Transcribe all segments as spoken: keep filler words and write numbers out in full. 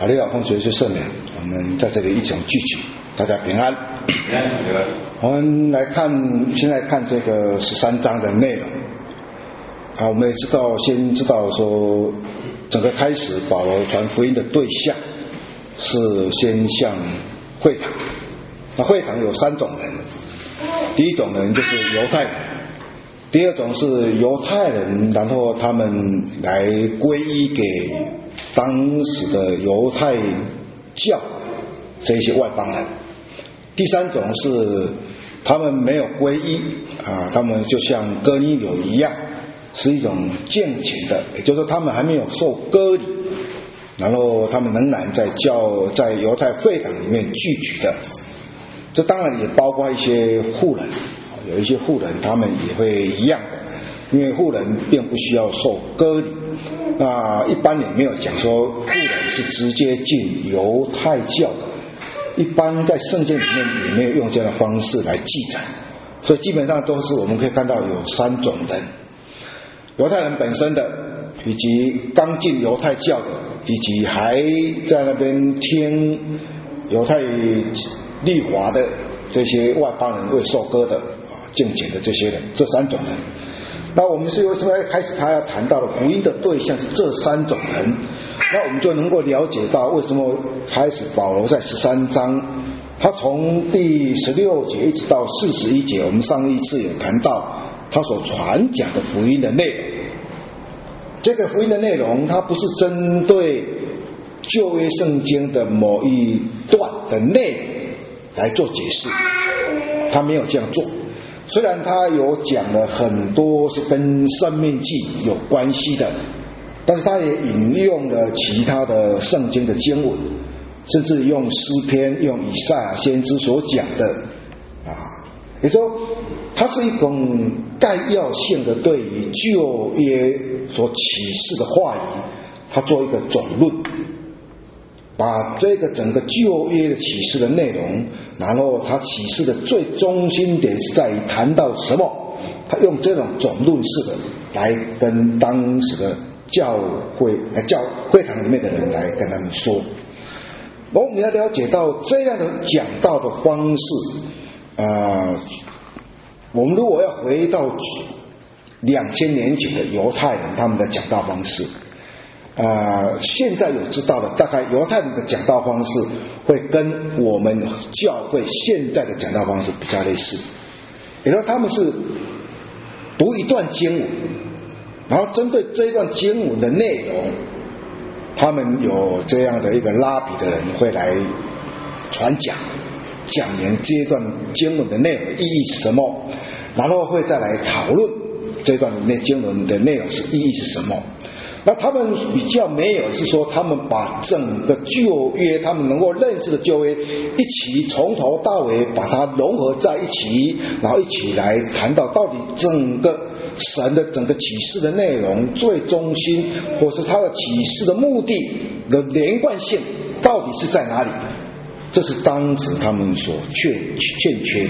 哈利路亚，奉主耶稣圣名，我们在这里一同聚集，大家平安。 平安，平安。 我们来看，先来看这个十三章的内容。啊，我们也知道，先知道说，整个开始保罗传福音的对象是先向会堂。那会堂有三种人，第一种人就是犹太人，第二种是犹太人，然后他们来皈依给当时的犹太教这些外邦人，第三种是他们没有皈依啊，他们就像哥尼流一样，是一种敬虔的，也就是说他们还没有受割礼，然后他们仍然在教在犹太会堂里面聚集的。这当然也包括一些妇人，有一些妇人他们也会一样的，因为妇人并不需要受割礼。那一般也没有讲说妇人是直接进犹太教的，一般在圣经里面也没有用这样的方式来记载，所以基本上都是我们可以看到有三种人：犹太人本身的，以及刚进犹太教的，以及还在那边听犹太律法的这些外邦人未受割的啊敬虔的这些人，这三种人。那我们是为什么要开始他要谈到的福音的对象是这三种人？那我们就能够了解到为什么开始保罗在十三章，他从第十六节一直到四十一节，我们上一次有谈到他所传讲的福音的内容。这个福音的内容，它不是针对旧约圣经的某一段的内容来做解释，他没有这样做。虽然他有讲了很多是跟生命记有关系的，但是他也引用了其他的圣经的经文，甚至用诗篇，用以赛亚先知所讲的啊，也就是说它是一种概要性的对于旧约所启示的话语，他做一个总论，把这个整个旧约的启示的内容，然后他启示的最中心点是在于谈到什么，他用这种总论式的来跟当时的教会呃教会堂里面的人来跟他们说。我们要了解到这样的讲道的方式啊、呃，我们如果要回到两千年前的犹太人他们的讲道方式啊、呃，现在有知道的，大概犹太人的讲道方式会跟我们教会现在的讲道方式比较类似，也就是他们是读一段经文，然后针对这一段经文的内容，他们有这样的一个拉比的人会来传讲，讲明这段经文的内容意义是什么，然后会再来讨论这段的经文的内容是意义是什么。那他们比较没有是说他们把整个旧约他们能够认识的旧约一起从头到尾把它融合在一起，然后一起来谈到到底整个神的整个启示的内容最中心，或是他的启示的目的的连贯性到底是在哪里，这是当时他们所欠欠缺的。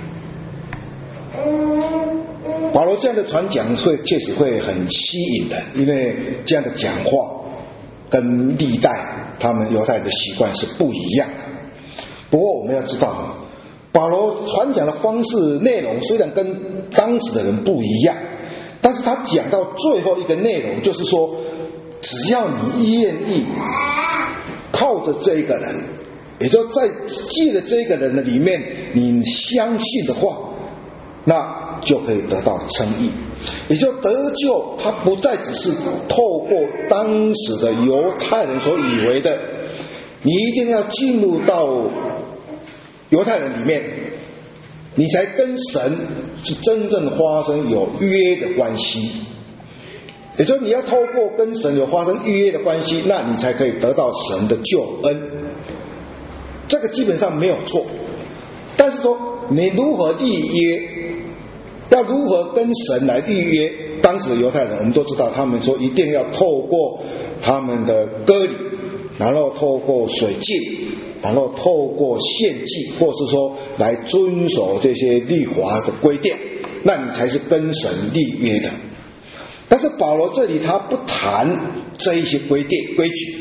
保罗这样的传讲会确实会很吸引人，因为这样的讲话跟历代他们犹太人的习惯是不一样的。不过我们要知道，保罗传讲的方式内容虽然跟当时的人不一样，但是他讲到最后一个内容就是说，只要你愿意靠着这个人，也就在借着这个人的里面你相信的话，那就可以得到称义，也就得救。他不再只是透过当时的犹太人所以为的，你一定要进入到犹太人里面，你才跟神是真正发生有约的关系。也就是你要透过跟神有发生约的关系，那你才可以得到神的救恩。这个基本上没有错，但是说你如何立约，要如何跟神来立约，当时的犹太人我们都知道，他们说一定要透过他们的割礼，然后透过水祭，然后透过献祭，或是说来遵守这些律法的规定，那你才是跟神立约的。但是保罗这里他不谈这一些规定规矩，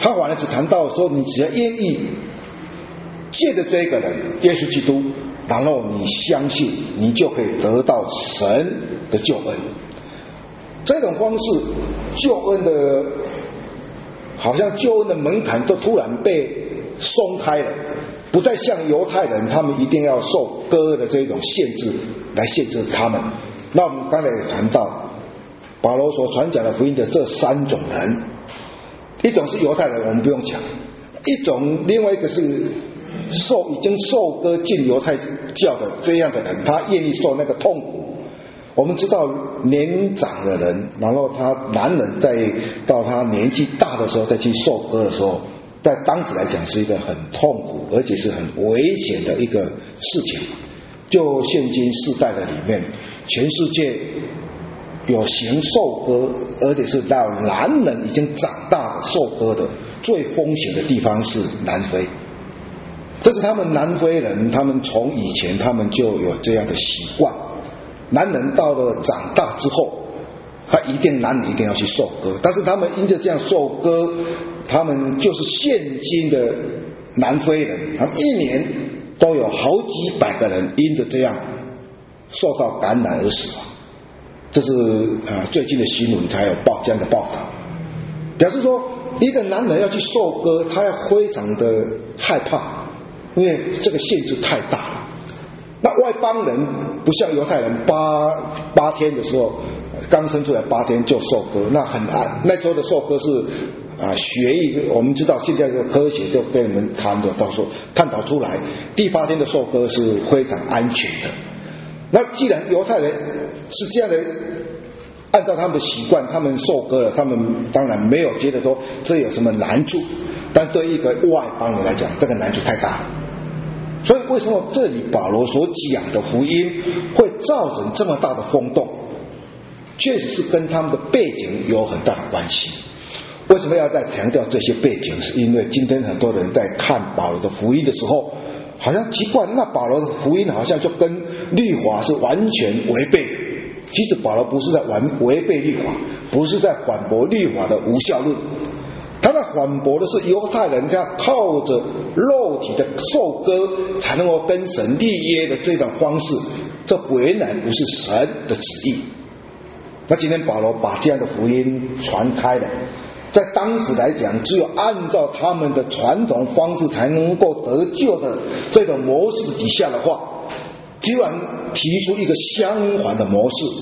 他反而只谈到说，你只要愿意借着这个人耶稣基督，然后你相信，你就可以得到神的救恩。这种方式，救恩的好像救恩的门槛都突然被松开了，不再像犹太人他们一定要受割的这种限制来限制他们。那我们刚才也谈到保罗所传讲的福音的这三种人，一种是犹太人，我们不用讲；一种另外一个是受已经受割进犹太教的这样的人，他愿意受那个痛苦。我们知道年长的人，然后他男人在到他年纪大的时候再去受割的时候，在当时来讲是一个很痛苦而且是很危险的一个事情。就现今世代的里面，全世界有行受割，而且是到男人已经长大的受割的最风险的地方是南非。这是他们南非人，他们从以前他们就有这样的习惯，男人到了长大之后，他一定男人一定要去受割，但是他们因着这样受割，他们就是现今的南非人，他们一年都有好几百个人因着这样受到感染而死亡。这是呃最近的新闻才有报这样的报道，表示说一个男人要去受割，他要非常的害怕，因为这个限制太大了。那外邦人不像犹太人，八八天的时候刚生出来八天就受割，那很难。那时候的受割是啊，血液我们知道现在的科学就跟你们谈的到时候探讨出来，第八天的受割是非常安全的。那既然犹太人是这样的，按照他们的习惯，他们受割了，他们当然没有觉得说这有什么难处，但对一个外邦人来讲，这个难处太大了。所以为什么这里保罗所讲的福音会造成这么大的轰动，确实是跟他们的背景有很大的关系。为什么要再强调这些背景？是因为今天很多人在看保罗的福音的时候，好像奇怪，那保罗的福音好像就跟律法是完全违背。其实保罗不是在违背律法，不是在反驳律法的无效论，他在反驳的是犹太人他靠着肉体的受割才能够跟神立约的这种方式，这原来不是神的旨意。那今天保罗把这样的福音传开了，在当时来讲，只有按照他们的传统方式才能够得救的这种模式底下的话，突然提出一个相反的模式，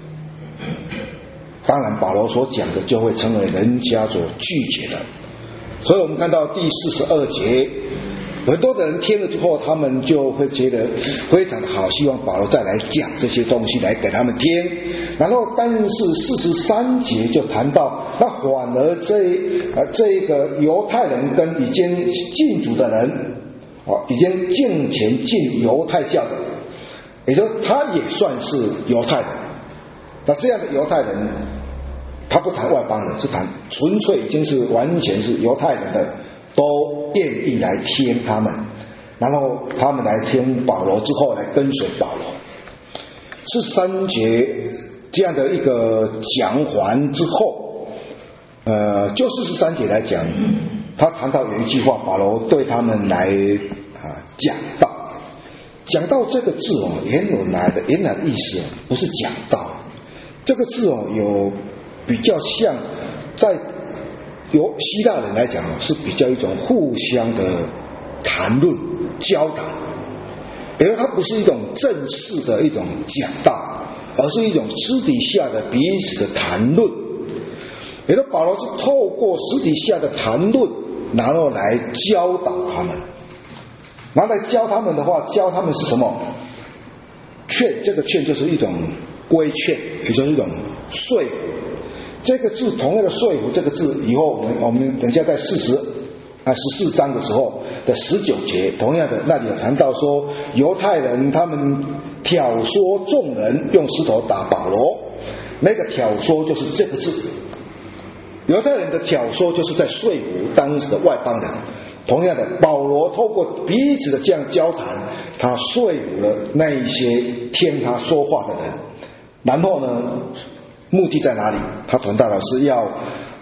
当然保罗所讲的就会成为人家所拒绝的。所以我们看到第四十二节，很多的人听了之后，他们就会觉得非常的好，希望保罗再来讲这些东西来给他们听。然后但是四十三节就谈到，那反而这呃这个犹太人跟已经进主的人哦，已经敬虔进犹太教的，也就是他也算是犹太人。那这样的犹太人，他不谈外邦人，是谈纯粹已经是完全是犹太人的，都愿意来听他们，然后他们来听保罗之后来跟随保罗。四十三节这样的一个讲完之后，呃，就四十三节来讲，他谈到有一句话，保罗对他们来啊讲道。讲道这个字哦，原来的原来的意思不是讲道，这个字哦有比较像在由希腊人来讲是比较一种互相的谈论交谈，因为它不是一种正式的一种讲道，而是一种私底下的彼此的谈论。也就是保罗是透过私底下的谈论，然后来教导他们。然后来教他们的话，教他们是什么？劝，这个劝就是一种规劝，也就是一种说服。这个字同样的说服这个字，以后我们我们等一下在四十啊十四章的时候的十九节，同样的那里有谈到说，犹太人他们挑唆众人用石头打保罗，那个挑唆就是这个字。犹太人的挑唆就是在说服当时的外邦人。同样的，保罗透过彼此的这样交谈，他说服了那一些听他说话的人。然后呢，目的在哪里？他谈到的是要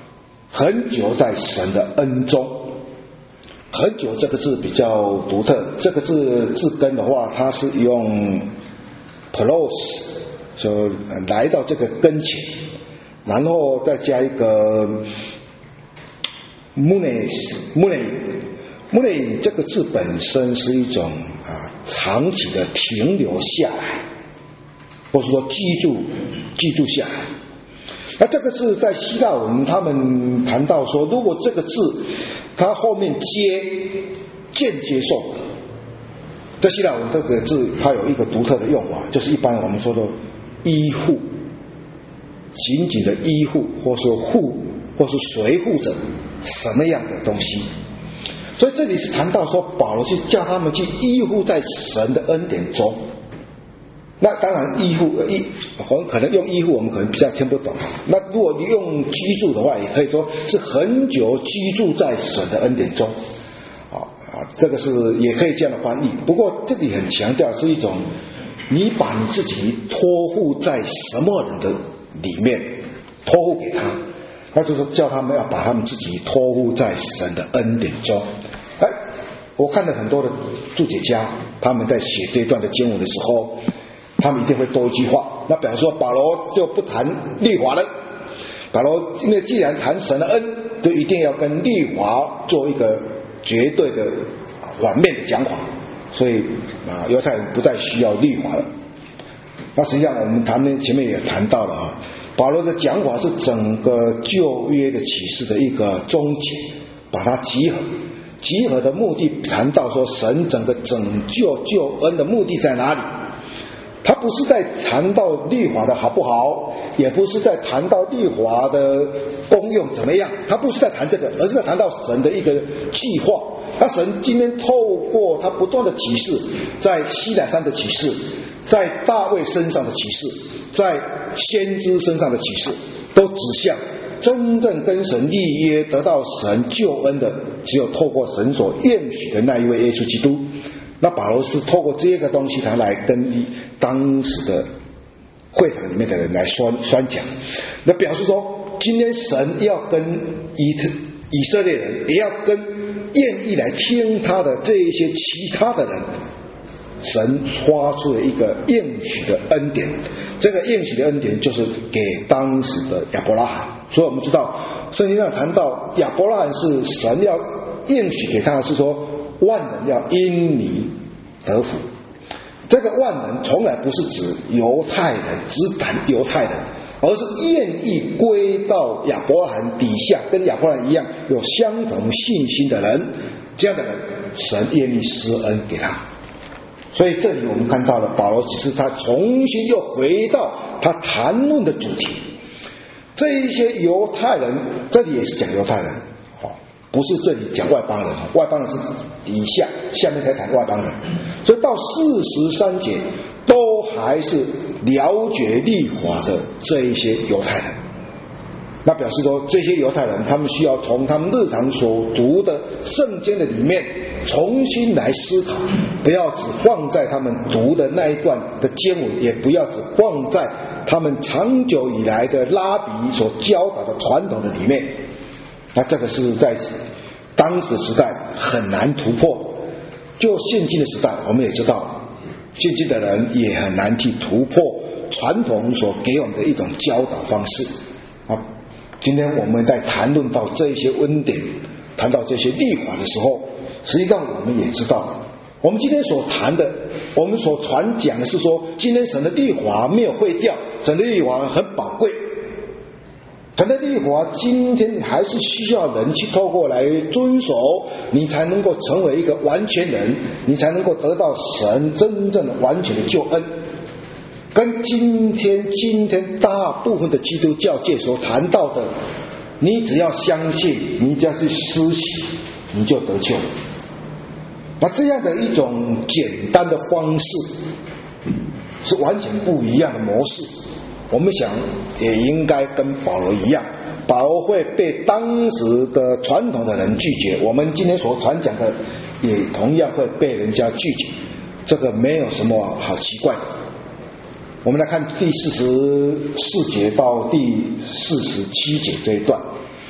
恒久在神的恩中。恒久这个字比较独特，这个字字根的话，它是用 pros 就来到这个跟前，然后再加一个 munes munes munes 这个字本身是一种啊长期的停留下来，或是说记住记住下来。那这个字在希腊文他们谈到说，如果这个字它后面接间接受格，在希腊文这个字它有一个独特的用法，就是一般我们说的依护，紧紧的依护，或是护，或是随护着什么样的东西。所以这里是谈到说，保罗去叫他们去依附在神的恩典中。那当然依附依我们可能用依附我们可能比较听不懂，那如果你用居住的话，也可以说是很久居住在神的恩典中啊啊，这个是也可以这样的翻译。不过这里很强调是一种你把你自己托付在什么人的里面，托付给他，那就是叫他们要把他们自己托付在神的恩典中。哎，我看了很多的注解家，他们在写这段的经文的时候，他们一定会多一句话，那表示说保罗就不谈律法了。保罗因为既然谈神的恩，就一定要跟律法做一个绝对的反面的讲法，所以啊，犹太人不再需要律法了。那实际上我们谈前面也谈到了啊，保罗的讲法是整个旧约的启示的一个终结，把它集合。集合的目的谈到说，神整个拯救救恩的目的在哪里？他不是在谈到律法的好不好，也不是在谈到律法的功用怎么样，他不是在谈这个，而是在谈到神的一个计划。他神今天透过他不断的启示，在西乃山的启示，在大卫身上的启示，在先知身上的启示，都指向真正跟神立约得到神救恩的，只有透过神所应许的那一位耶稣基督。那保罗是透过这个东西，他来跟当时的会堂里面的人来宣宣讲，那表示说，今天神要跟以以色列人，也要跟愿意来听他的这一些其他的人，神发出了一个应许的恩典。这个应许的恩典就是给当时的亚伯拉罕。所以我们知道圣经上谈到亚伯拉罕是神要应许给他的，是说万人要因你得福。这个万人从来不是指犹太人，只谈犹太人，而是愿意归到亚伯拉罕底下，跟亚伯拉罕一样有相同信心的人，这样的人神愿意施恩给他。所以这里我们看到了保罗只是他重新又回到他谈论的主题。这一些犹太人，这里也是讲犹太人，不是这里讲外邦人，外邦人是底下，下面才谈外邦人。所以到四十三节都还是了解律法的这一些犹太人。那表示说，这些犹太人他们需要从他们日常所读的圣经的里面重新来思考，不要只放在他们读的那一段的经文，也不要只放在他们长久以来的拉比所教导的传统的里面。那这个是在当时的时代很难突破。就现今的时代，我们也知道现今的人也很难去突破传统所给我们的一种教导方式啊。今天我们在谈论到这些恩典，谈到这些律法的时候，实际上我们也知道，我们今天所谈的，我们所传讲的是说，今天神的律法没有废掉，神的律法很宝贵。神的律法今天还是需要人去透过来遵守，你才能够成为一个完全人，你才能够得到神真正的完全的救恩。跟今天今天大部分的基督教界所谈到的，你只要相信，你只要去施洗，你就得救。那这样的一种简单的方式是完全不一样的模式。我们想也应该跟保罗一样，保罗会被当时的传统的人拒绝，我们今天所传讲的也同样会被人家拒绝，这个没有什么好奇怪的。我们来看第四十四节到第四十七节这一段，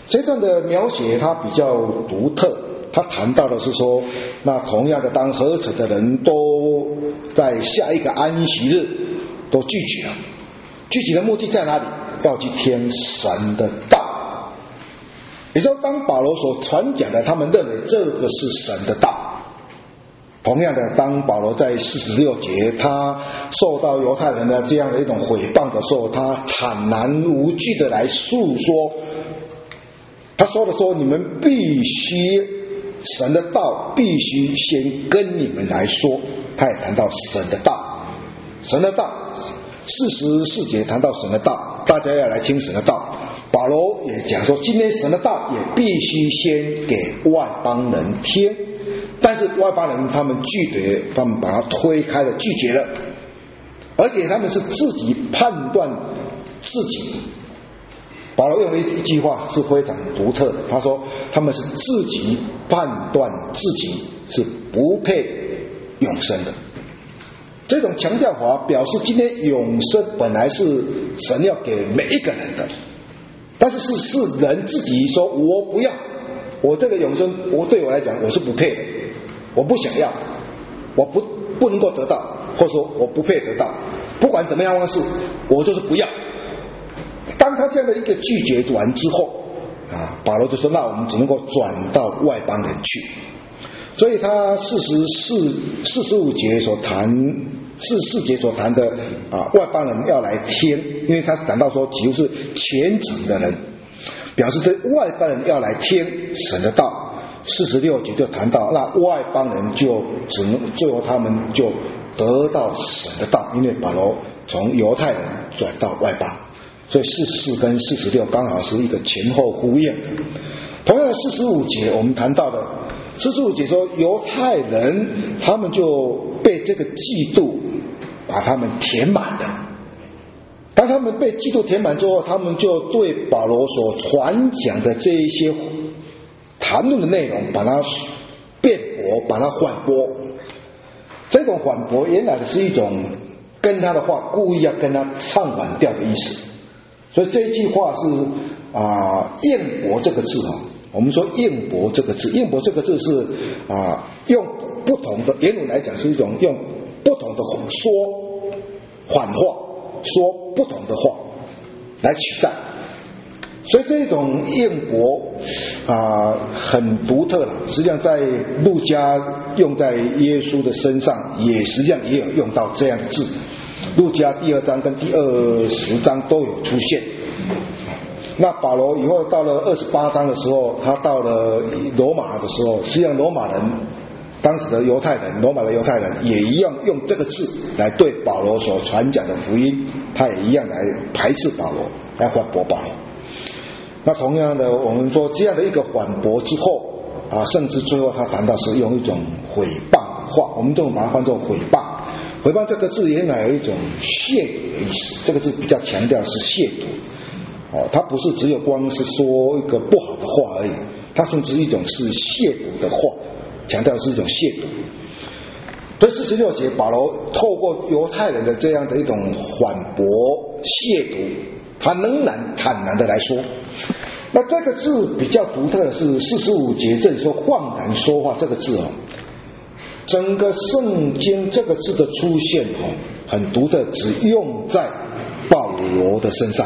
这段的描写它比较独特，他谈到的是说，那同样的，当合成的人都在下一个安息日都聚集了，聚集的目的在哪里？要去听神的道。也就是当保罗所传讲的，他们认为这个是神的道。同样的，当保罗在四十六节他受到犹太人的这样的一种毁谤的时候，他坦然无惧的来诉说，他说的说，你们必须神的道必须先跟你们来说。他也谈到神的道，神的道四十四节谈到神的道，大家要来听神的道。保罗也讲说，今天神的道也必须先给外邦人听，但是外邦人他们拒绝，他们把它推开了，拒绝了，而且他们是自己判断自己。保罗用了一句话是非常独特的，他说他们是自己判断自己是不配永生的。这种强调法表示今天永生本来是神要给每一个人的，但是是是人自己说我不要，我这个永生我对我来讲我是不配的，我不想要，我不不能够得到，或者说我不配得到，不管怎么样方式我就是不要。当他这样的一个拒绝完之后啊，保罗就说那我们只能够转到外邦人去。所以他四十四、四十五节所谈，四十四节所谈的啊，外邦人要来听，因为他谈到说，几乎是虔诚的人，表示这外邦人要来听神的道。四十六节就谈到，那外邦人就只能最后他们就得到神的道，因为保罗从犹太人转到外邦，所以四十四跟四十六刚好是一个前后呼应的。同样的四十五节我们谈到的。四十五节说，犹太人他们就被这个嫉妒把他们填满了。当他们被嫉妒填满之后，他们就对保罗所传讲的这一些谈论的内容，把它辩驳，把它反驳。这种反驳原来的是一种跟他的话故意要跟他唱反调的意思。所以这一句话是啊，辩驳这个字啊。我们说应驳这个字，应驳这个字是啊，用不同的原文来讲是一种用不同的说反话，说不同的话来取代。所以这种应驳啊很独特了。实际上在路加用在耶稣的身上，也实际上也有用到这样的字。路加第二章跟第二十章都有出现。那保罗以后到了二十八章的时候，他到了罗马的时候，实际上罗马人当时的犹太人，罗马的犹太人也一样用这个字来对保罗所传讲的福音，他也一样来排斥保罗，来反驳保罗。那同样的，我们说这样的一个反驳之后啊，甚至最后他谈到是用一种毁谤的话，我们就把它换作毁谤。毁谤这个字原来有一种亵渎的意思，这个字比较强调的是亵渎。哦，它不是只有光是说一个不好的话而已，它甚至一种是亵渎的话，强调的是一种亵渎。所以四十六节，保罗透过犹太人的这样的一种反驳、亵渎，他仍然坦然的来说。那这个字比较独特的是四十五节这里说放胆说话这个字哦，整个圣经这个字的出现哦，很独特，只用在保罗的身上。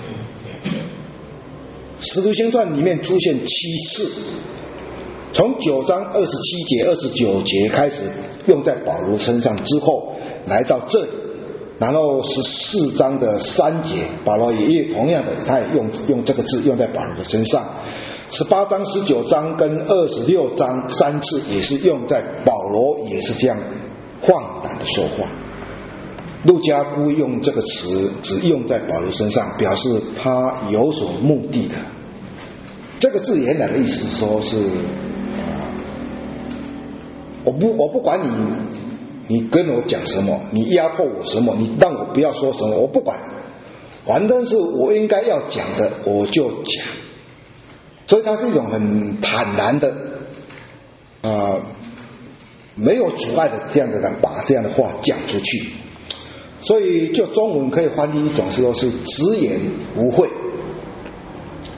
使徒行传里面出现七次，从九章二十七节、二十九节开始用在保罗身上之后，来到这里，然后十四章的三节，保罗也同样的，他也用用这个字用在保罗的身上。十八章、十九章跟二十六章三次也是用在保罗，也是这样放胆的说话。路加故意用这个词只用在保罗身上，表示他有所目的的。这个字原来的意思是说是，呃、我不我不管你你跟我讲什么，你压迫我什么，你让我不要说什么，我不管，反正是我应该要讲的我就讲。所以它是一种很坦然的啊、呃，没有阻碍的这样的把这样的话讲出去。所以就中文可以翻译一种是说是直言无讳，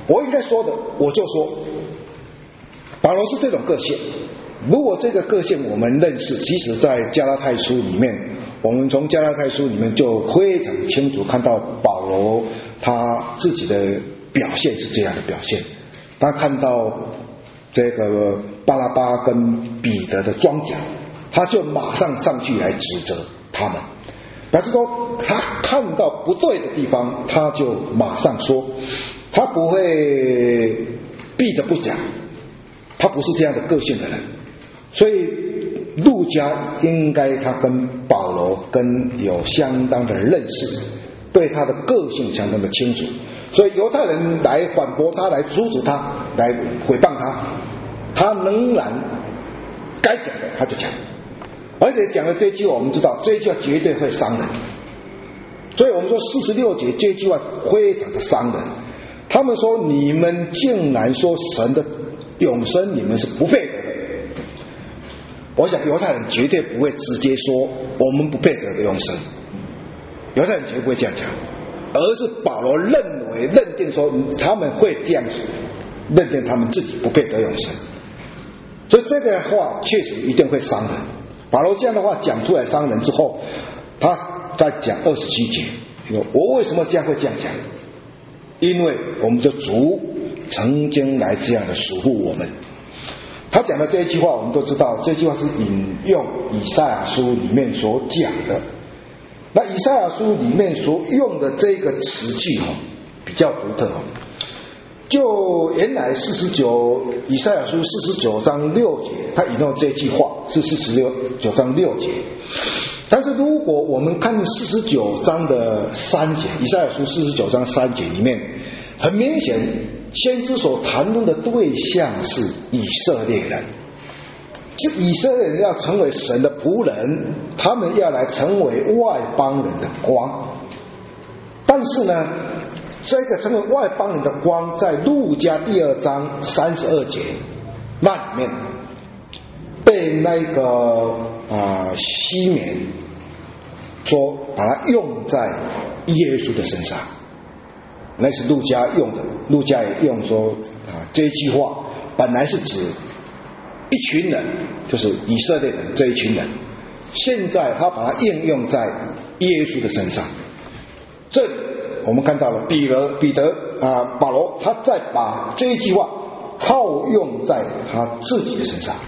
我应该说的我就说。保罗是这种个性，如果这个个性我们认识，其实在加拉太书里面，我们从加拉太书里面就非常清楚看到保罗他自己的表现是这样的表现。他看到这个巴拉巴跟彼得的装甲，他就马上上去来指责他们，表示说他看到不对的地方，他就马上说，他不会避着不讲，他不是这样的个性的人。所以路加应该他跟保罗跟有相当的认识，对他的个性相当的清楚，所以犹太人来反驳他，来阻止他，来诽谤他，他仍然该讲的他就讲，而且讲了这句话，我们知道这句话绝对会伤人，所以我们说四十六节这句话非常的伤人。他们说你们竟然说神的永生你们是不配得的，我想犹太人绝对不会直接说我们不配得的永生，犹太人绝对不会这样讲，而是保罗认为认定说他们会这样认定他们自己不配得永生，所以这个话确实一定会伤人。保罗这样的话讲出来伤人之后，他在讲二十七节，我为什么这样会这样讲？因为我们的主曾经来这样的属乎我们。他讲的这一句话我们都知道，这句话是引用以赛亚书里面所讲的。那以赛亚书里面所用的这个词句比较独特，就原来四十九以赛亚书四十九章六节，他引用这句话是四十九章六节。但是如果我们看四十九章的三节，以赛亚书四十九章三节里面，很明显先知所谈论的对象是以色列人，是以色列人要成为神的仆人，他们要来成为外邦人的光。但是呢，这个成为外邦人的光，在路加第二章三十二节那里面被那个啊、呃、西缅说把它用在耶稣的身上，那是路加用的。路加也用说啊，这一句话本来是指一群人，就是以色列人这一群人，现在他把它应用在耶稣的身上。这里我们看到了彼得彼得啊保罗，他再把这一句话套用在他自己的身上。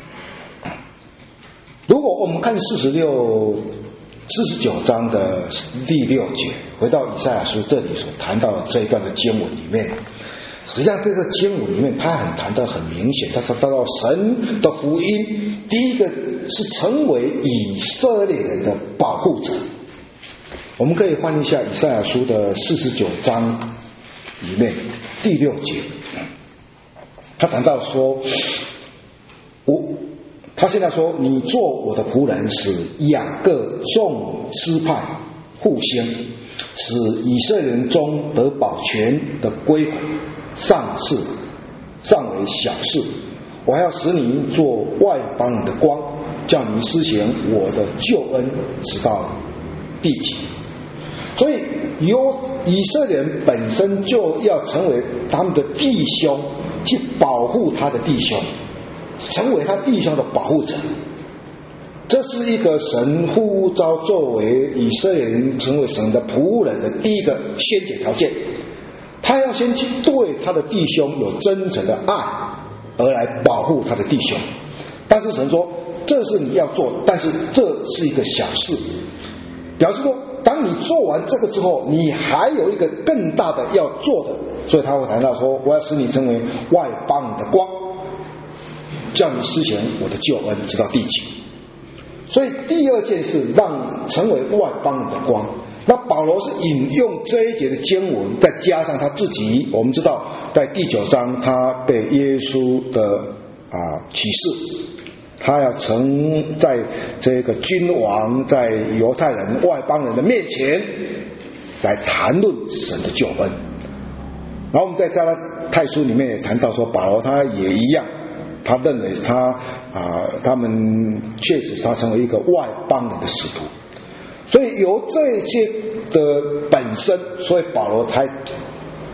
如果我们看四十六四十九章的第六节，回到以赛亚书这里所谈到的这一段的经文里面，实际上这个经文里面他很谈得很明显，他谈到神的福音，第一个是成为以色列人的保护者。我们可以翻一下以赛亚书的四十九章里面第六节，他谈到说，我他现在说，你做我的仆人，使雅各众支派复兴，使以色列人中得保全的归回，尚是尚为小事。我还要使你做外邦人的光，叫你施行我的救恩，直到地极。所以由以色列人本身就要成为他们的弟兄，去保护他的弟兄，成为他弟兄的保护者。这是一个神呼召作为以色列人成为神的仆人的第一个先决条件。他要先去对他的弟兄有真诚的爱，而来保护他的弟兄。但是神说，这是你要做的，但是这是一个小事，表示说当你做完这个之后，你还有一个更大的要做的。所以他会谈到说，我要使你成为外邦人的光，叫你施行我的救恩，直到地极。所以第二件事，让成为外邦人的光。那保罗是引用这一节的经文，再加上他自己，我们知道在第九章他被耶稣的啊启示，他要曾在这个君王，在犹太人外邦人的面前来谈论神的救恩。然后我们在加拉太书里面也谈到说，保罗他也一样，他认为他啊，他们确实他成为一个外邦人的使徒。所以由这些的本身，所以保罗才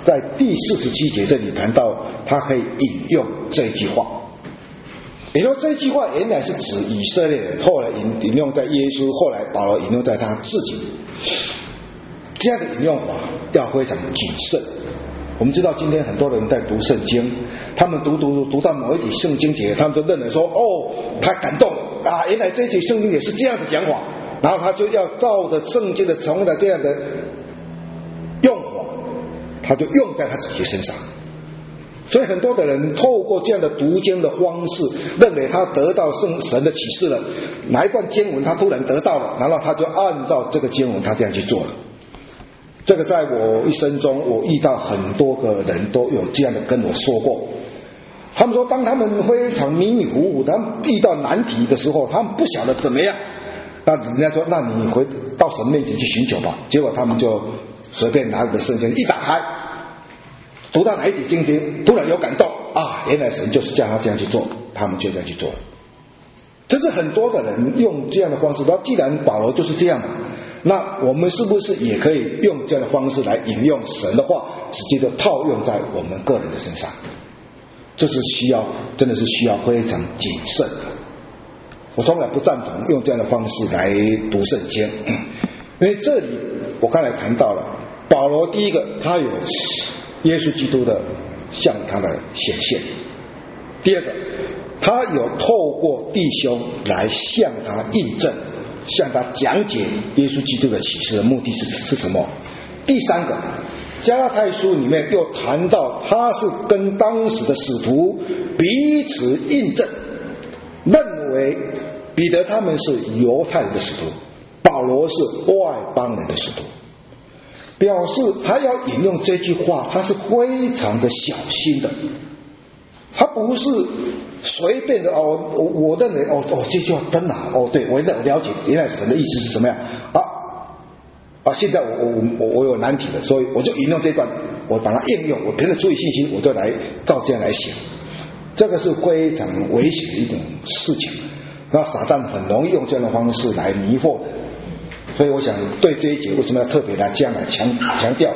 在第四十七节这里谈到，他可以引用这一句话。也就是说，这一句话原来是指以色列人，后来引引用在耶稣，后来保罗引用在他自己。这样的引用法要非常谨慎。我们知道今天很多人在读圣经，他们读读读到某一节圣经节，他们就认为说，哦，他感动了啊，原来这一节圣经也是这样的讲法，然后他就要照着圣经的同样的这样的用法，他就用在他自己身上。所以很多的人透过这样的读经的方式，认为他得到圣神的启示了，哪一段经文他突然得到了，然后他就按照这个经文他这样去做了。这个在我一生中，我遇到很多个人都有这样的跟我说过。他们说，当他们非常迷迷糊糊，他们遇到难题的时候，他们不晓得怎么样，那人家说，那你回到神面前去寻求吧。结果他们就随便拿个圣经一打开，读到哪一节经节，突然有感动啊，原来神就是叫他这样去做，他们就这样去做了。这是很多的人用这样的方式，那既然保罗就是这样嘛，那我们是不是也可以用这样的方式来引用神的话，直接的套用在我们个人的身上？这是需要，真的是需要非常谨慎的。我从来不赞同用这样的方式来读圣经，因为这里我刚才谈到了保罗，第一个他有耶稣基督的向他的显现，第二个他有透过弟兄来向他印证，向他讲解耶稣基督的启示的目的是是什么。第三个，加拉太书里面又谈到他是跟当时的使徒彼此印证，认为彼得他们是犹太人的使徒，保罗是外邦人的使徒，表示他要引用这句话，他是非常的小心的，他不是随便的哦。我我认为哦哦这句话真的哦，对我了解原来神的意思是什么样啊啊！现在我我我我有难题了，所以我就引用这段，我把它应用，我凭着出于信心，我就来照这样来写。这个是非常危险的一种事情，那撒旦很容易用这样的方式来迷惑人。所以我想对这一节为什么要特别来这样来强强调？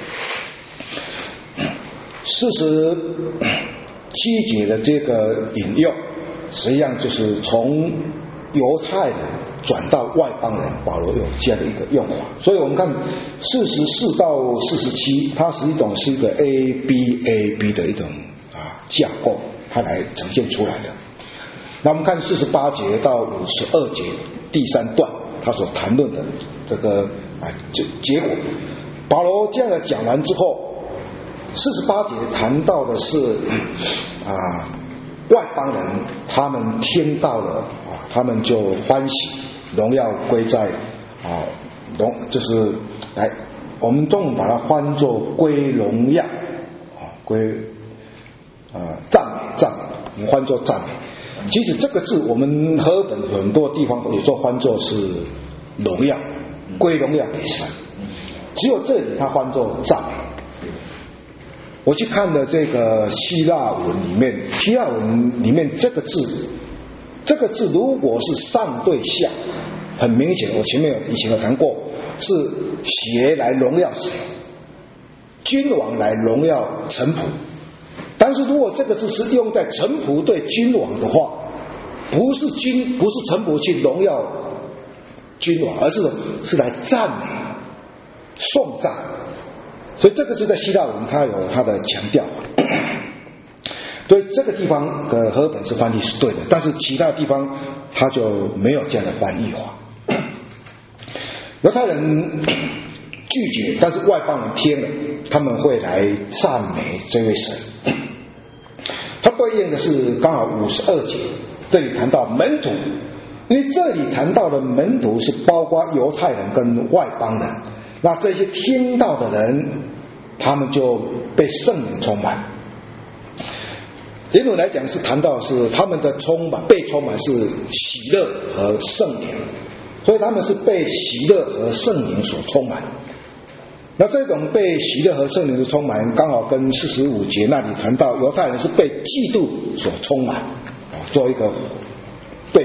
四十七节的这个引用，实际上就是从犹太人转到外邦人，保罗有这样的一个用法。所以我们看四十四到四十七，它是一种是一个 A B A B 的一种啊架构，它来呈现出来的。那我们看四十八节到五十二节第三段，他所谈论的这个啊结结果，保罗这样的讲完之后，四十八节谈到的是啊外邦人，他们听到了啊，他们就欢喜，荣耀归在啊荣，就是来我们中文把它翻作归荣耀啊，归啊赞美赞美，我们翻作赞美。其实这个字我们和本很多地方有时候翻作是荣耀，归荣耀给神，只有这里它翻作赞美。我去看了这个希腊文里面，希腊文里面这个字，这个字如果是上对下，很明显，我前面有以前有谈过，是邪来荣耀谁，君王来荣耀臣仆。但是如果这个字是用在臣仆对君王的话，不是君不是臣仆去荣耀君王，而是是来赞美颂赞。所以这个字在希腊文它有它的强调，所以这个地方的和本是翻译是对的，但是其他地方它就没有这样的翻译法。犹太人拒绝，但是外邦人听了，他们会来赞美这位神。它对应的是刚好五十二节，这里谈到门徒，因为这里谈到的门徒是包括犹太人跟外邦人，那这些听到的人，他们就被圣灵充满。原文来讲是谈到是他们的充满，被充满是喜乐和圣灵，所以他们是被喜乐和圣灵所充满。那这种被喜乐和圣灵的充满，刚好跟四十五节那里谈到犹太人是被嫉妒所充满，做一个对比。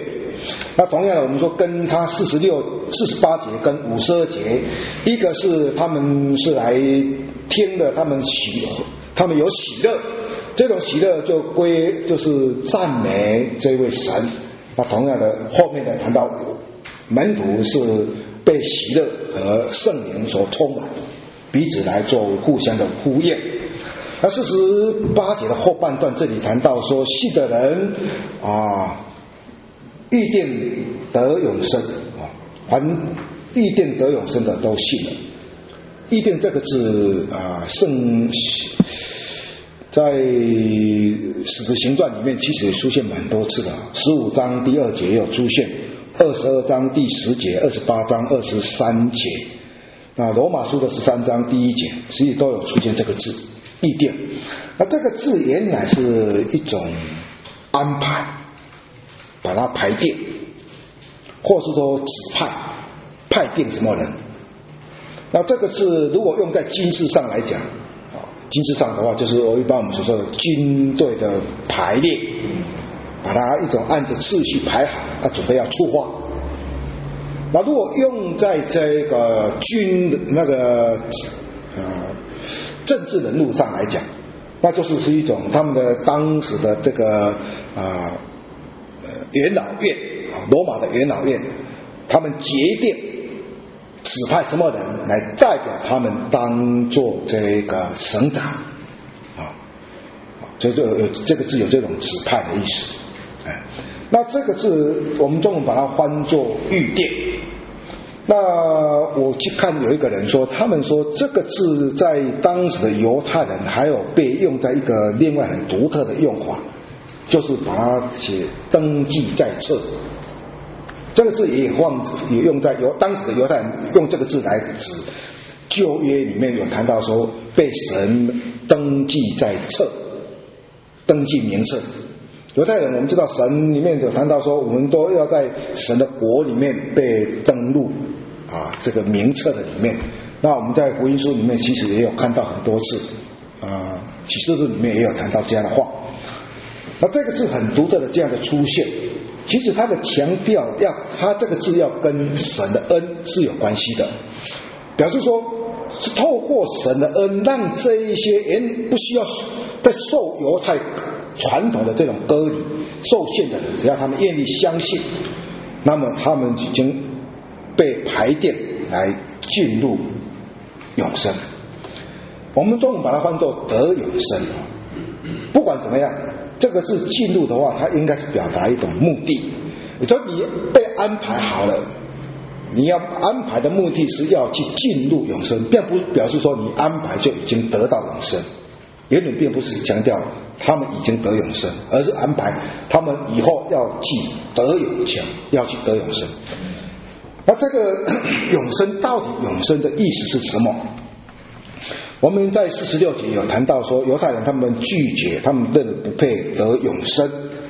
那同样的，我们说跟他四十六、四十八节跟五十二节，一个是他们是来听的，他们喜，他们有喜乐，这种喜乐就归就是赞美这位神。那同样的，后面的谈到门徒是被喜乐和圣灵所充满，彼此来做互相的呼应。那四十八节的后半段，这里谈到说，信的人啊，预定得永生啊，凡预定得永生的都信了。预定这个字啊，圣在使徒行传里面其实也出现蛮多次的，十五章第二节也有出现，二十二章第十节，二十八章二十三节，那罗马书的十三章第一节，实际都有出现这个字预定。那这个字原来是一种安排，把它排定，或是说指派派定什么人。那这个字如果用在军事上来讲啊，军事上的话，就是我一般我们所说的军队的排列，把它一种按着次序排好，那准备要出发。那如果用在这个军的那个呃政治人物上来讲，那就是是一种他们的当时的这个啊呃元老院啊，罗马的元老院，他们决定指派什么人来代表他们当做这个省长啊，所以就有这个字有这种指派的意思。哎，那这个字我们中文把它翻作预定。那我去看有一个人说，他们说这个字在当时的犹太人还有被用在一个另外很独特的用法，就是把它写登记在册。这个字也放也用在犹当时的犹太人用这个字来指旧约里面有谈到说被神登记在册，登记名册。犹太人我们知道神里面有谈到说，我们都要在神的国里面被登录啊，这个名册的里面。那我们在福音书里面其实也有看到很多次啊，启示录里面也有谈到这样的话。那这个字很独特的这样的出现，其实它的强调要它这个字要跟神的恩是有关系的，表示说是透过神的恩，让这一些人不需要在受犹太传统的这种割礼受限的人，只要他们愿意相信，那么他们已经被排定来进入永生。我们中文把它翻作得永生。不管怎么样，这个字进入的话，它应该是表达一种目的。也就是你被安排好了，你要安排的目的是要去进入永生，并不表示说你安排就已经得到永生。原本并不是强调他们已经得永生，而是安排他们以后要去得永生，要去得永生。那这个永生到底永生的意思是什么？我们在四十六节有谈到说，犹太人他们拒绝，他们认为不配得永生。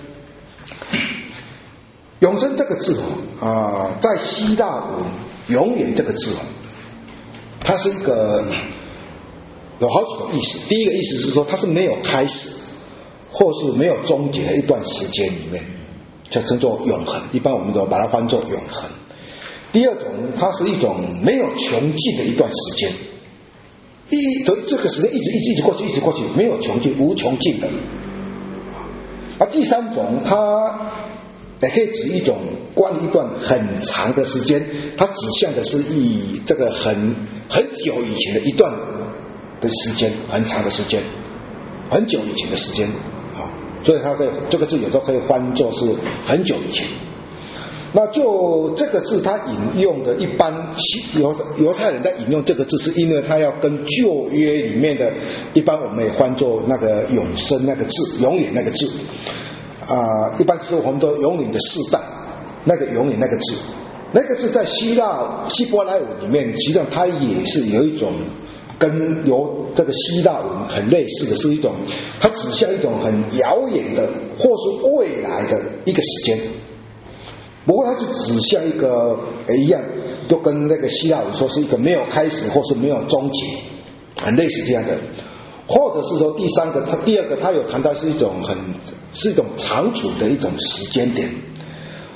永生这个字啊、呃，在希腊文永远这个字啊，它是一个有好几种意思。第一个意思是说，它是没有开始或是没有终结的一段时间里面，就称作永恒。一般我们都把它翻作永恒。第二种，它是一种没有穷尽的一段时间，一所以这个时间一直一直一直过去，一直过去，没有穷尽，无穷尽的。而第三种，它也可以指一种关于一段很长的时间，它指向的是以这个很很久以前的一段的时间，很长的时间，很久以前的时间啊，所以它可以这个字有时候可以翻作是很久以前。那就这个字，他引用的一般犹犹太人在引用这个字，是因为他要跟旧约里面的，一般我们也翻作那个永生那个字，永远那个字啊、呃，一般说我们都永远的世代，那个永远那个字，那个字在希腊希伯来文里面，实际上它也是有一种跟由这个希腊文很类似的，是一种它指向一种很遥远的或是未来的一个时间。不过它是指向一个一样，都跟那个希腊文说是一个没有开始或是没有终结，很类似这样的。或者是说第三个，它第二个它有谈到是一种很是一种长处的一种时间点，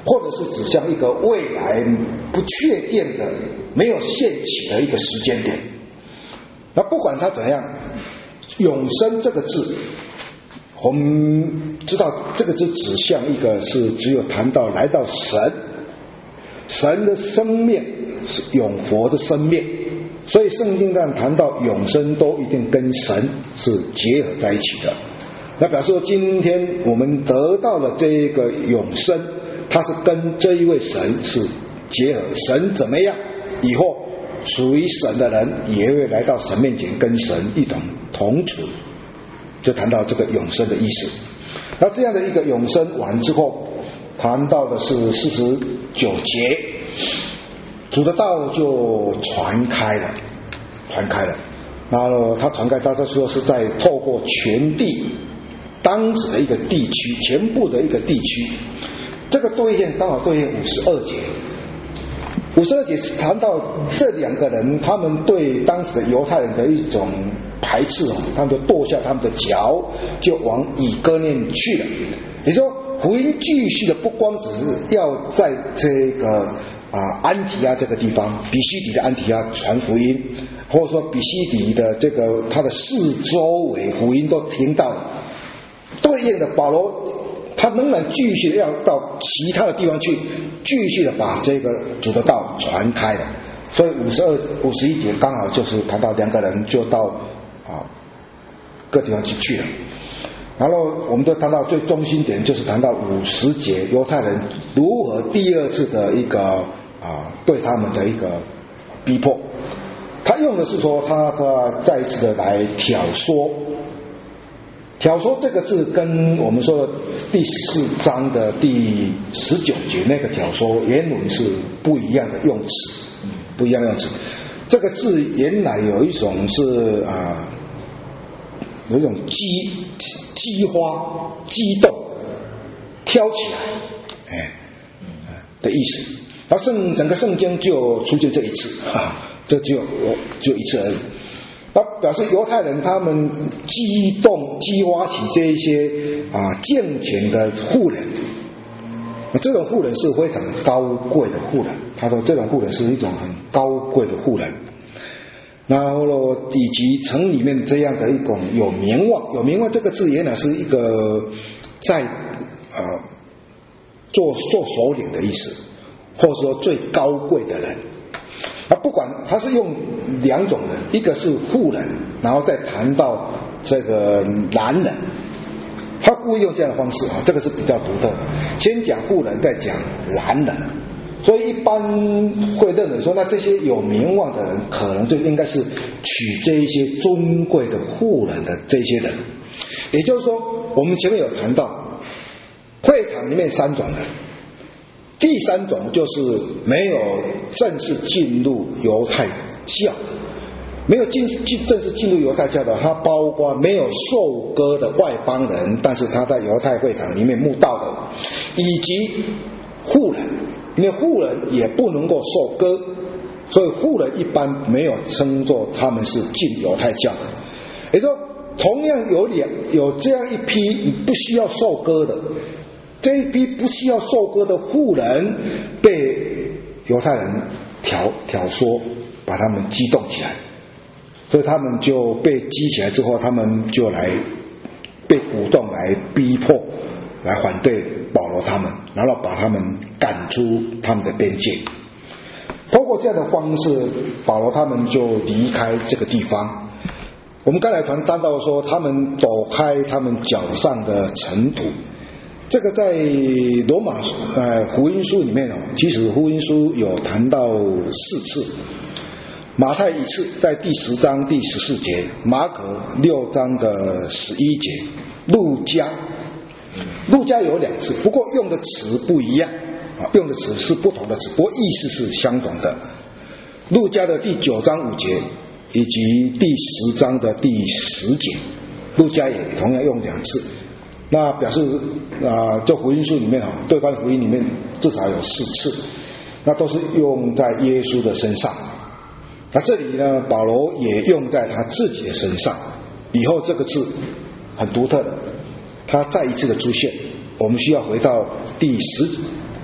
或者是指向一个未来不确定的、没有现起的一个时间点。那不管它怎样，永生这个字，我们知道这个字指向一个是只有谈到来到神，神的生命是永活的生命，所以圣经上谈到永生都一定跟神是结合在一起的。那表示说今天我们得到了这个永生，它是跟这一位神是结合，神怎么样，以后属于神的人也会来到神面前跟神一同同处，就谈到这个永生的意思。那这样的一个永生完之后，谈到的是四十九节，主的道就传开了，传开了。然后他传开，他说是在透过全地当时的一个地区，全部的一个地区，这个兑现刚好兑现五十二节。五十二节是谈到这两个人，他们对当时的犹太人的一种排斥，他们就跺下他们的脚，就往以哥念去了。也就是说，福音继续的不光只是要在这个啊安提阿这个地方，比西底的安提阿传福音，或者说比西底的这个他的四周围福音都听到了。对应的保罗，他仍然继续要到其他的地方去，继续的把这个主的道传开了。所以五十二、五十一节刚好就是谈到两个人就到啊各地方去去了。然后我们都谈到最中心点，就是谈到五十节犹太人如何第二次的一个啊对他们的一个逼迫。他用的是说他他再一次的来挑唆。挑唆这个字跟我们说的第十四章的第十九节那个挑唆原文是不一样的用词，不一样的用词。这个字原来有一种是啊、呃，有一种激激发、激动、挑起来，哎，的意思。然后圣整个圣经就出现这一次，哈，这只有我只有一次而已。他表示犹太人他们激动激发起这一些啊敬虔的妇人，这种妇人是非常高贵的妇人。他说这种妇人是一种很高贵的妇人。然后呢，以及城里面这样的一种有名望，有名望这个字原来是一个在呃做做首领的意思，或者说最高贵的人。啊，不管他是用两种人，一个是妇人，然后再谈到这个男人，他故意用这样的方式啊，这个是比较独特的。先讲妇人，再讲男人，所以一般会认为说，那这些有名望的人，可能就应该是娶这一些尊贵的妇人的这些人。也就是说，我们前面有谈到，会堂里面三种人。第三种就是没有正式进入犹太教，没有进进正式进入犹太教的，他包括没有受割的外邦人，但是他在犹太会堂里面慕道的，以及妇人，因为妇人也不能够受割，所以妇人一般没有称作他们是进犹太教的。也就是说，同样有两有这样一批你不需要受割的。这一批不需要受割的妇人被犹太人挑挑唆，把他们激动起来，所以他们就被激起来之后，他们就来被鼓动来逼迫，来反对保罗他们，然后把他们赶出他们的边界。通过这样的方式，保罗他们就离开这个地方。我们刚才谈到说，他们抖开他们脚上的尘土。这个在罗马呃福音书里面哦，其实福音书有谈到四次，马太一次，在第十章第十四节，马可六章的十一节，路加，路加有两次，不过用的词不一样啊，用的词是不同的词，不过意思是相同的。路加的第九章五节以及第十章的第十节，路加也同样用两次。那表示啊，这福音书里面啊，对方福音里面至少有四次，那都是用在耶稣的身上。那这里呢，保罗也用在他自己的身上。以后这个字很独特的，他再一次的出现。我们需要回到第十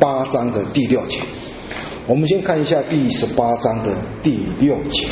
八章的第六节。我们先看一下第十八章的第六节。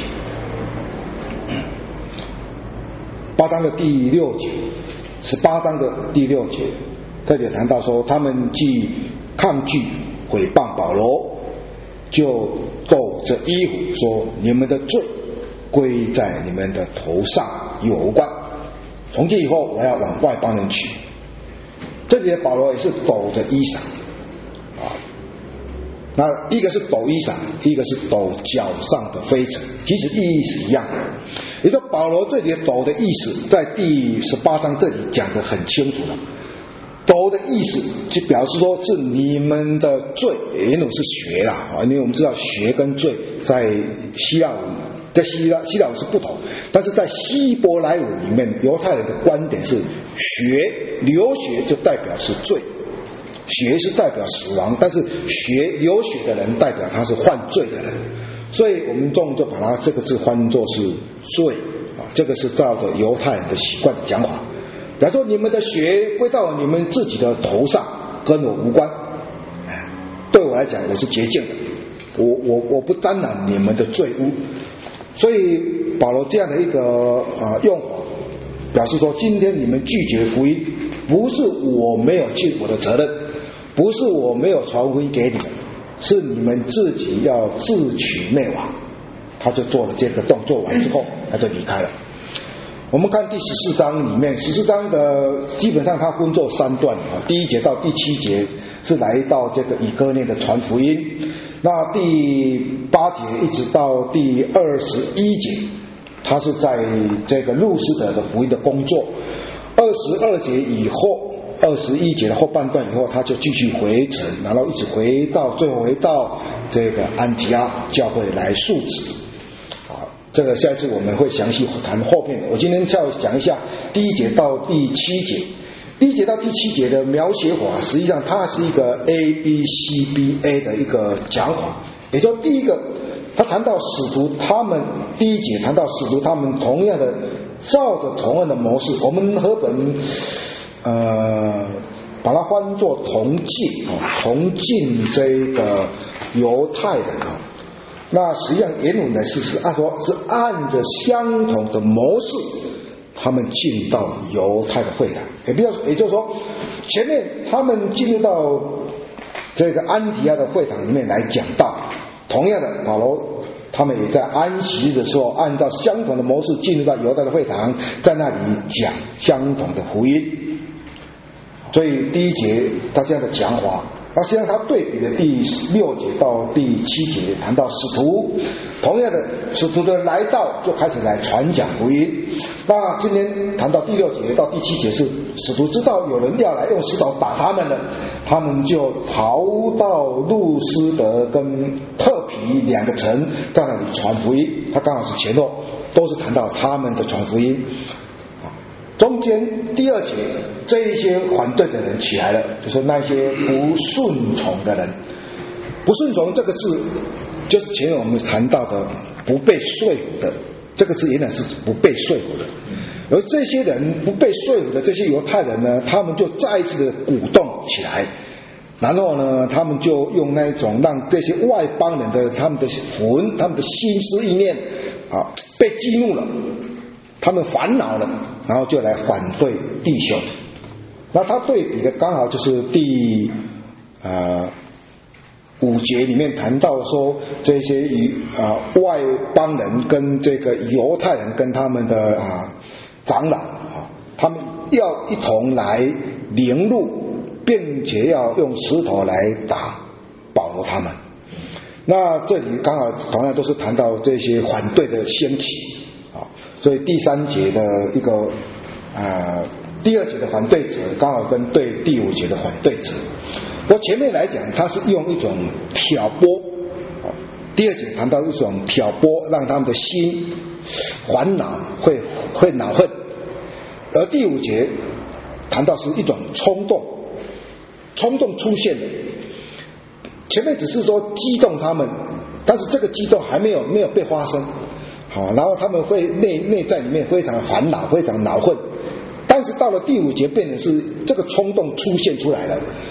八章的第六节，十八章的第六节，特别谈到说，他们既抗拒毁谤保罗，就抖着衣服说：“你们的罪归在你们的头上，与我无关。从今以后，我要往外邦人去。”这里的保罗也是抖着衣裳啊。那一个是抖衣裳，一个是抖脚上的灰尘，其实意义是一样的。也就是保罗这里的抖的意思，在第十八章这里讲得很清楚了。抖的意思就表示说是你们的罪，原文是学啦啊，因为我们知道学跟罪在希腊文，在希腊希腊文是不同，但是在希伯来文里面，犹太人的观点是学流血就代表是罪，血是代表死亡，但是血流血的人代表他是犯罪的人，所以我们中就把它这个字翻作是罪啊，这个是照着犹太人的习惯的讲法。比方说你们的血归到你们自己的头上，跟我无关，对我来讲我是洁净的，我我我不沾染你们的罪污。所以保罗这样的一个呃用法，表示说今天你们拒绝福音，不是我没有尽我的责任，不是我没有传福音给你们，是你们自己要自取灭亡。他就做了这个动作完之后，他就离开了。我们看第十四章里面，十四章的基本上它分作三段啊，第一节到第七节是来到这个以哥念的传福音，那第八节一直到第二十一节，他是在这个路斯德的福音的工作。二十二节以后，二十一节的后半段以后，他就继续回程，然后一直回到最后回到这个安提阿教会来述职。这个下一次我们会详细谈后面的，我今天要讲一下第一节到第七节。第一节到第七节的描写法，实际上它是一个 A B C B A 的一个讲法。也就第一个，他谈到使徒他们，第一节谈到使徒他们同样的照着同样的模式，我们和本呃把它翻作同进啊，同进这个犹太人啊。那实际上原文的是是按说是按着相同的模式，他们进到犹太的会堂，也比较也就是说，前面他们进入到这个安提阿的会堂里面来讲道，同样的保罗他们也在安息日的时候，按照相同的模式进入到犹太的会堂，在那里讲相同的福音。所以第一节他这样的讲法，那实际上他对比的第六节到第七节谈到使徒，同样的使徒的来到就开始来传讲福音。那今天谈到第六节到第七节是使徒知道有人要来用石头打他们了，他们就逃到路斯德跟特皮两个城，在那里传福音。他刚好是前后都是谈到他们的传福音。中间第二节，这一些反对的人起来了，就是那些不顺从的人。不顺从这个字，就是前面我们谈到的不被说服的，这个字原来是不被说服的。而这些人不被说服的这些犹太人呢，他们就再一次的鼓动起来，然后呢，他们就用那种让这些外邦人的他们的魂、他们的心思意念啊被激怒了。他们烦恼了，然后就来反对弟兄。那他对比的刚好就是第呃五节里面谈到说，这些与啊、呃、外邦人跟这个犹太人跟他们的啊、呃、长老啊，他们要一同来凌辱，并且要用石头来打保罗他们。那这里刚好同样都是谈到这些反对的兴起。所以第三节的一个呃第二节的反对者刚好跟对第五节的反对者，我前面来讲他是用一种挑拨，第二节谈到一种挑拨，让他们的心烦恼会会恼恨，而第五节谈到是一种冲动，冲动出现了，前面只是说激动他们，但是这个激动还没有没有被发生。好，然后他们会内内在里面非常烦恼，非常恼恨，但是到了第五节变成是这个冲动出现出来了，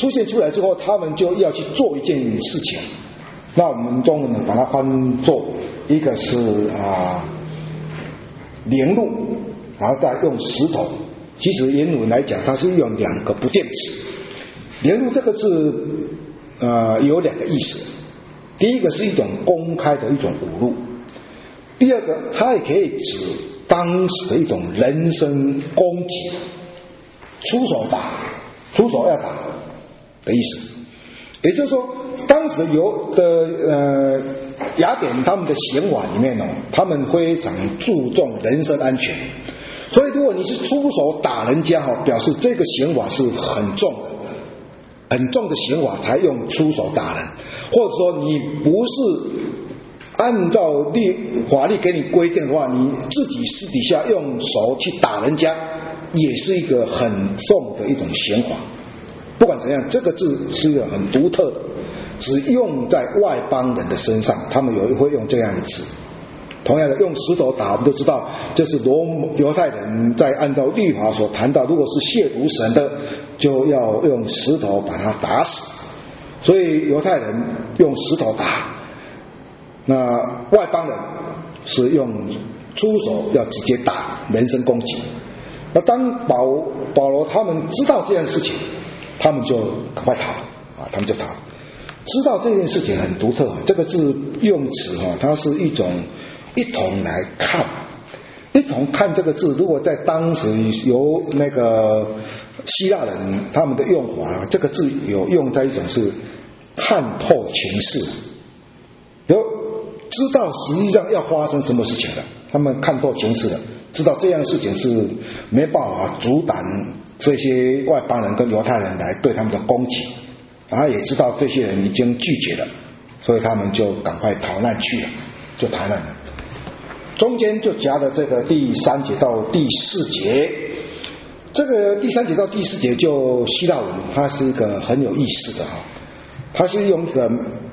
出现出来之后，他们就要去做一件事情。那我们中文呢，把它翻作一个是啊凌辱，然后再用石头。其实原文来讲，它是用两个不定词。凌辱这个字，呃，有两个意思。第一个是一种公开的一种侮辱，第二个它也可以指当时的一种人身攻击，出手打，出手要打的意思。也就是说，当时的犹的呃雅典他们的刑法里面哦，他们非常注重人身安全，所以如果你是出手打人家哈，表示这个刑法是很重的，很重的刑法才用出手打人，或者说你不是按照律法律给你规定的话，你自己私底下用手去打人家，也是一个很重的一种刑法。不管怎样，这个字是一个很独特的，只用在外邦人的身上，他们有会用这样的字。同样的，用石头打，我们都知道这是罗犹太人在按照律法所谈到，如果是亵渎神的，就要用石头把他打死。所以犹太人用石头打，那外邦人是用出手要直接打，人身攻击。那当保保罗他们知道这件事情，他们就赶快逃啊，他们就逃。知道这件事情很独特，这个字用词哈，它是一种一同来看，一同看这个字。如果在当时由那个希腊人他们的用法，这个字有用在一种是看透情势，有知道实际上要发生什么事情了，他们看透情势了，知道这样的事情是没办法阻挡这些外邦人跟犹太人来对他们的攻击，然后也知道这些人已经拒绝了，所以他们就赶快逃难去了，就逃难了。中间就夹了这个第三节到第四节，这个第三节到第四节就希腊文，它是一个很有意思的哈，它是用一个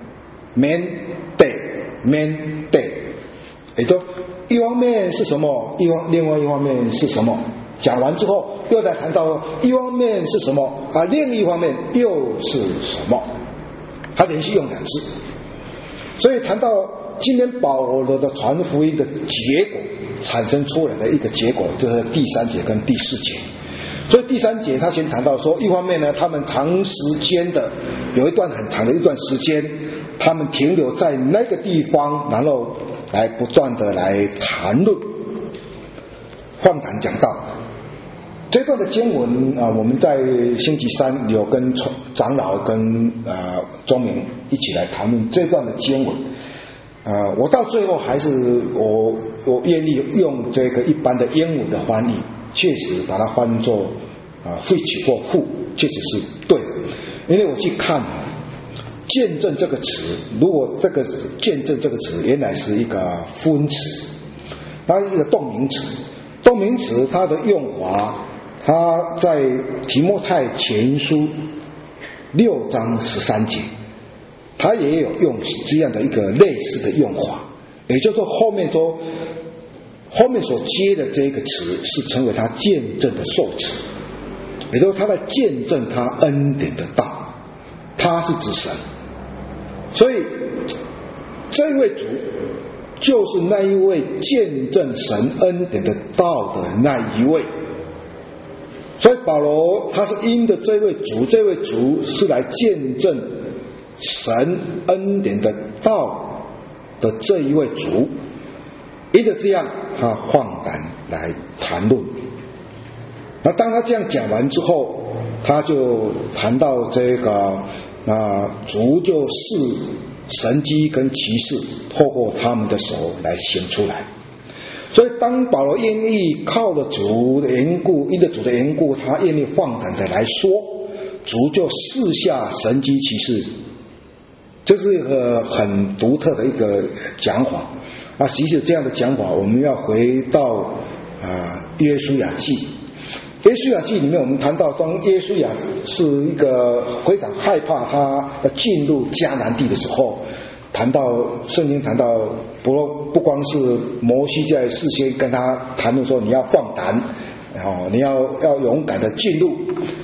man day man day， 也就一方面是什么，一方另外一方面是什么。讲完之后，又在谈到一方面是什么啊，另一方面又是什么，他连续用两次。所以谈到今天保罗的传福音的结果产生出来的一个结果，就是第三节跟第四节。所以第三节他先谈到说，一方面呢，他们长时间的有一段很长的一段时间，他们停留在那个地方，然后来不断的来谈论放胆讲道。这段的经文啊，我们在星期三有跟长老跟啊庄明一起来谈论这段的经文。啊，我到最后还是我我愿意用这个一般的英文的翻译，确实把它翻作啊 which 或 who， 确实是对的。因为我去看见证这个词，如果这个见证这个词原来是一个副恩词，它是一个动名词，动名词它的用法，他在提摩太前书六章十三节，他也有用这样的一个类似的用法，也就是说后面说后面所接的这个词是成为他见证的受词，也就是他在见证他恩典的道，他是指神，所以这一位主就是那一位见证神恩典的道的那一位。所以保罗他是因着这位主，这位主是来见证神恩典的道的这一位主，因着这样他放胆来谈论。那当他这样讲完之后，他就谈到这个那主就是神迹跟奇事透过他们的手来行出来。所以当保罗愿意靠着主的缘故，因着主的缘故，他愿意放胆的来说，主就赐下神迹奇事，这是一个很独特的一个讲法啊。其实这样的讲法，我们要回到啊约书亚记。约书亚记里面，我们谈到当约书亚是一个非常害怕他要进入迦南地的时候，谈到圣经谈到不不光是摩西在事先跟他谈论说你要放胆，然后你要要勇敢的进入，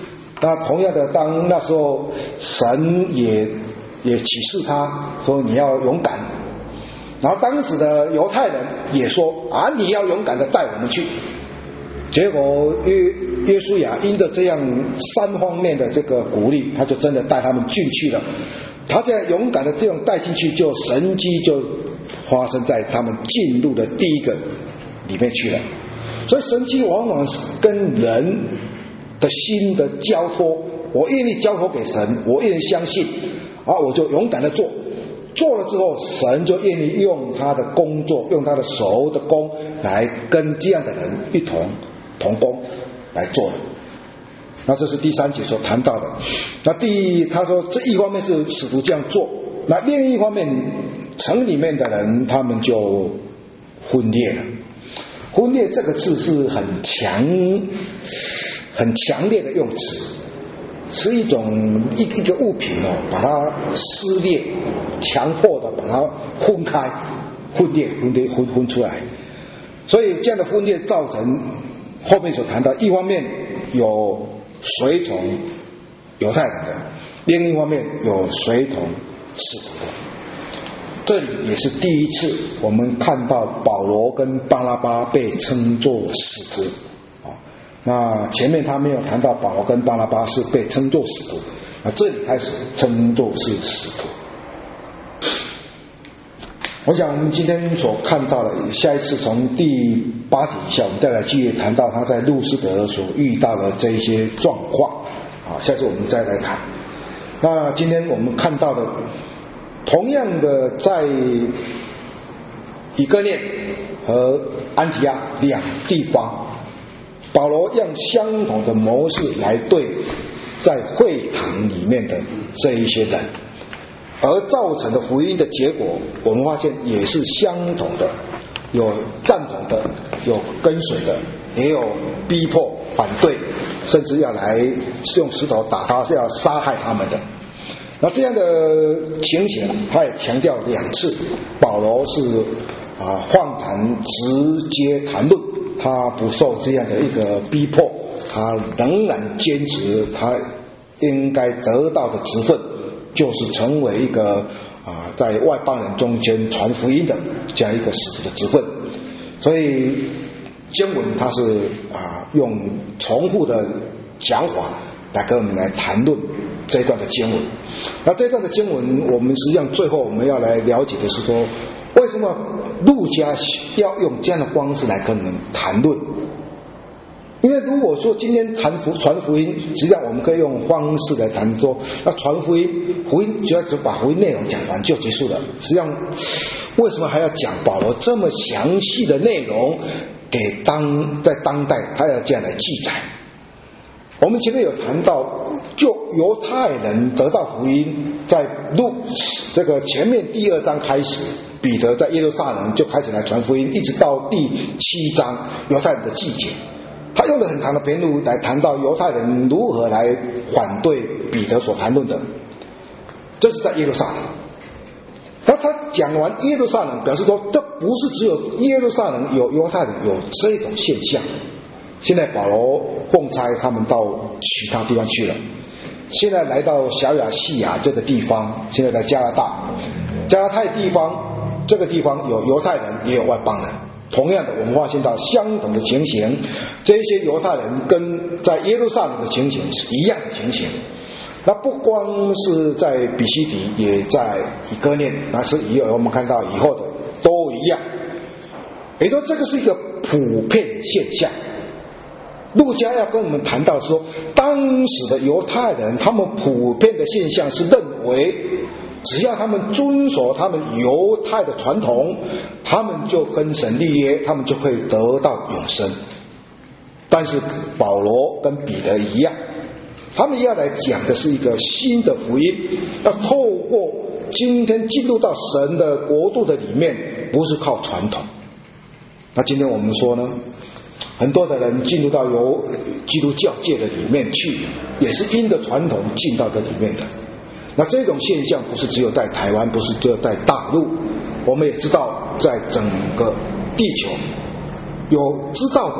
那同样的，当那时候神也也启示他说你要勇敢，然后当时的犹太人也说啊，你要勇敢的带我们去。结果约约书亚因着这样三方面的这个鼓励，他就真的带他们进去了。他这样勇敢的这样带进去，就神迹就发生在他们进入的第一个里面去了。所以神迹往往是跟人的心的交托，我愿意交托给神，我愿意相信，啊，我就勇敢的做。做了之后，神就愿意用他的工作，用他的手的工来跟这样的人一同同工来做的。那这是第三节所谈到的。那第一，他说这一方面是使徒这样做，那另一方面城里面的人他们就分裂了。分裂这个字是很强很强烈的用词，是一种一一个物品哦，把它撕裂，强迫的把它分开，分裂分裂分分出来。所以这样的分裂造成后面所谈到，一方面有随从犹太人的，另一方面有随同使徒的。这里也是第一次我们看到保罗跟巴拉巴被称作使徒啊。那前面他没有谈到保罗跟巴拉巴是被称作使徒，那这里开始称作是使徒。我想我们今天所看到的，下一次从第八节以下，我们再来继续谈到他在路斯德所遇到的这一些状况啊。下次我们再来谈。那今天我们看到的，同样的在以哥念和安提阿两地方，保罗用相同的模式来对在会堂里面的这一些人，而造成的福音的结果，我们发现也是相同的，有赞同的，有跟随的，也有逼迫反对，甚至要来用石头打他，是要杀害他们的。那这样的情形，他也强调两次，保罗是啊放胆直接谈论，他不受这样的一个逼迫，他仍然坚持他应该得到的职分，就是成为一个啊在外邦人中间传福音的这样一个使徒的职分。所以经文他是啊用重复的讲法来跟我们来谈论这一段的经文。那这段的经文，我们实际上最后我们要来了解的是说，为什么路加要用这样的方式来跟我们谈论？因为如果说今天谈福传福音，实际上我们可以用方式来谈说，那传福音，福音只要只把福音内容讲完就结束了。实际上，为什么还要讲保罗这么详细的内容给当在当代他要这样来记载？我们前面有谈到，就犹太人得到福音，在路这个前面第二章开始，彼得在耶路撒冷就开始来传福音，一直到第七章犹太人的季节。他用了很长的篇幅来谈到犹太人如何来反对彼得所谈论的，这是在耶路撒冷。那他讲完耶路撒冷，表示说这不是只有耶路撒冷有犹太人有这种现象。现在保罗奉差他们到其他地方去了，现在来到小亚细亚这个地方，现在在加拿大加拿大地方，这个地方有犹太人也有外邦人。同样的，我们发现到相同的情形，这些犹太人跟在耶路撒冷的情形是一样的情形。那不光是在比西底，也在以哥念，那是以后我们看到以后的都一样。也就是这个是一个普遍现象。路加要跟我们谈到说，当时的犹太人他们普遍的现象是认为，只要他们遵守他们犹太的传统，他们就跟神立约，他们就可以得到永生。但是保罗跟彼得一样，他们要来讲的是一个新的福音，要透过今天进入到神的国度的里面，不是靠传统。那今天我们说呢，很多的人进入到由基督教界的里面去，也是因着传统进到这里面的。那这种现象不是只有在台湾，不是只有在大陆，我们也知道在整个地球有知道的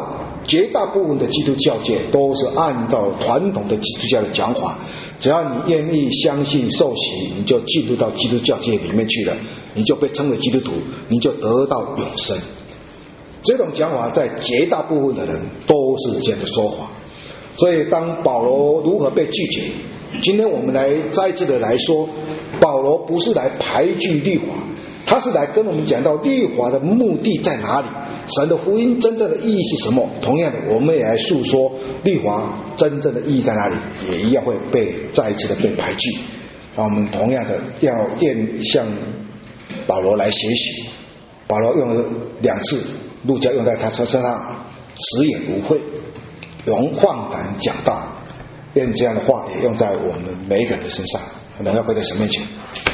绝大部分的基督教界都是按照传统的基督教的讲法，只要你愿意相信受洗，你就进入到基督教界里面去了，你就被称为基督徒，你就得到永生。这种讲法在绝大部分的人都是这样的说法。所以当保罗如何被拒绝，今天我们来再次的来说，保罗不是来排拒律法，他是来跟我们讲到律法的目的在哪里，神的福音真正的意义是什么。同样的，我们也来诉说律法真正的意义在哪里，也一样会被再一次的被排拒。那我们同样的要愿向保罗来学习，保罗用了两次，路加用在他身上，死也不会，勇放胆讲道。愿这样的话也用在我们每一个人的身上。我们要跪在神面前。